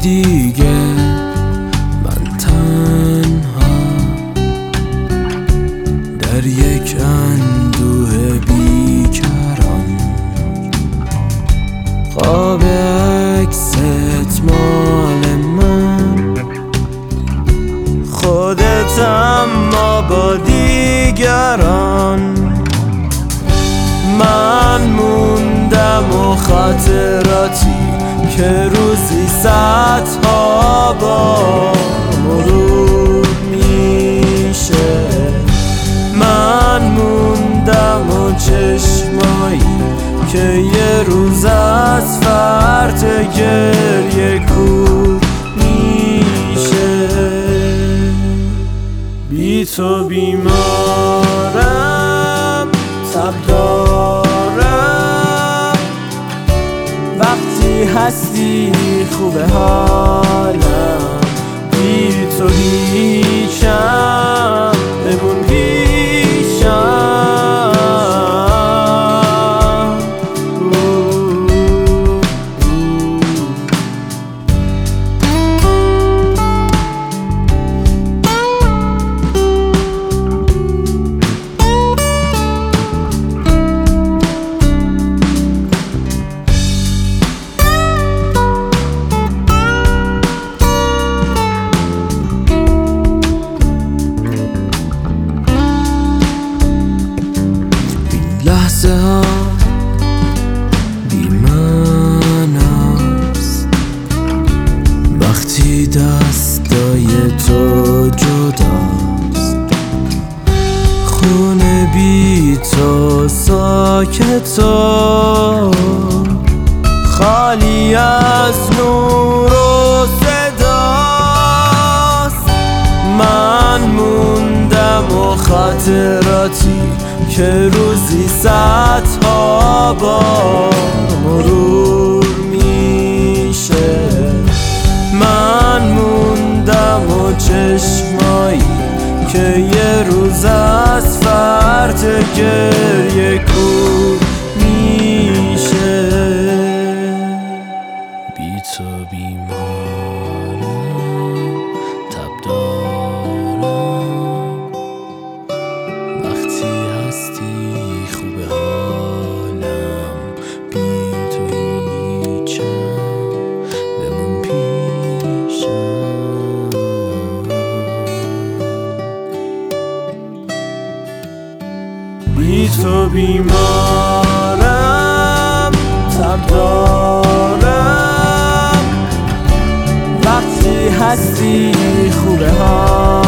دیگه من تنها در یک اندوه بیکران، خواب عکست مال من، خودت اما با دیگران. من موندم و خاطراتی که روزی صدها با مرور میشه. من موندم و چشمایی که یه روز از فرط گریه کور میشه. بی تو بیمارم، تب دارم، وقتی هستی خوبه حالم. بی تو هیچم، بمون پیشم. لحظه ها بی معناست وقتی دستای تو جداست. خونه بی تو ساکت و خالی از نور و صداست. من موندم و خاطراتی که روزی صدها بار مرور میشه. من موندم و چشمایی که یه روز از فرط گریه کور میشه. بی تو بیمارم، تب دارم، وقتی هستی خوبه حالم. بی تو هیچم، بمون پیشم. بی تو بیمارم، تب دارم، وقتی هستی خوبه حالم.